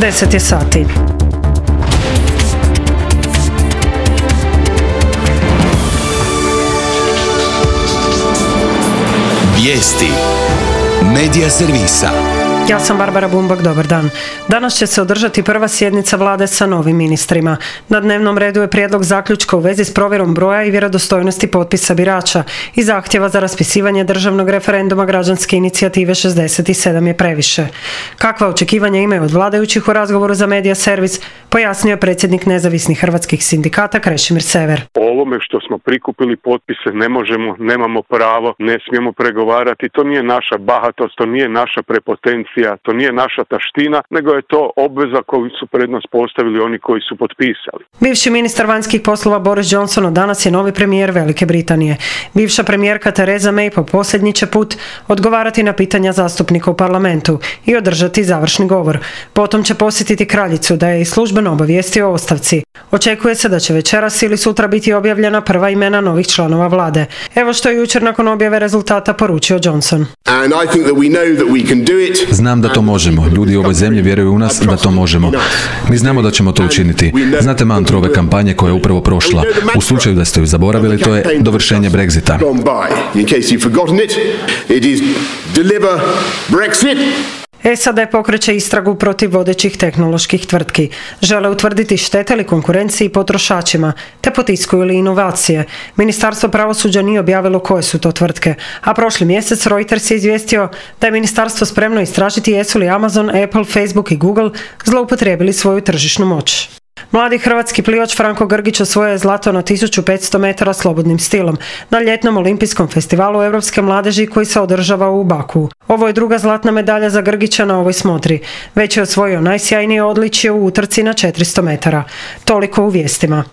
10 je sati. Vijesti Medija servisa. Ja sam Barbara Bumbak, dobar dan. Danas će se održati prva sjednica vlade sa novim ministrima. Na dnevnom redu je prijedlog zaključka u vezi s provjerom broja i vjerodostojnosti potpisa birača i zahtjeva za raspisivanje državnog referenduma građanske inicijative 67 je previše. Kakva očekivanja imaju od vladajućih u razgovoru za Medija servis, pojasnio je predsjednik nezavisnih hrvatskih sindikata Krešimir Sever. O ovome što smo prikupili potpise ne možemo, nemamo pravo, ne smijemo pregovarati. To nije naša bahatost, to nije naša prepotencija, to nije naša taština, nego je to obveza koju su pred nas postavili oni koji su potpisali. Bivši ministar vanjskih poslova Boris Johnson danas je novi premijer Velike Britanije. Bivša premijerka Theresa May po posljednji će put odgovarati na pitanja zastupnika u parlamentu i održati završni govor. Potom će posjetiti kraljicu da je i službeno obavijestio o ostavci. Očekuje se da će večeras ili sutra biti objavljena prva imena novih članova vlade. Evo što je jučer nakon objave rezultata poručio Johnson. Znam da to možemo. Ljudi u ovoj zemlji vjeruju u nas da to možemo. Mi znamo da ćemo to učiniti. Znate mantru ove kampanje koja je upravo prošla. U slučaju da ste ju zaboravili, to je dovršenje Brexita. SAD pokreće istragu protiv vodećih tehnoloških tvrtki. Žele utvrditi štete li konkurenciji i potrošačima, te potiskuju li inovacije. Ministarstvo pravosuđa nije objavilo koje su to tvrtke, a prošli mjesec Reuters je izvijestio da je ministarstvo spremno istražiti jesu li Amazon, Apple, Facebook i Google zloupotrijebili svoju tržišnu moć. Mladi hrvatski plivač Franko Grgić osvojio je zlato na 1500 metara slobodnim stilom na ljetnom olimpijskom festivalu Europske mladeži koji se održava u Baku. Ovo je druga zlatna medalja za Grgića na ovoj smotri. Već je osvojio najsjajnije odličje u utrci na 400 metara. Toliko u vijestima.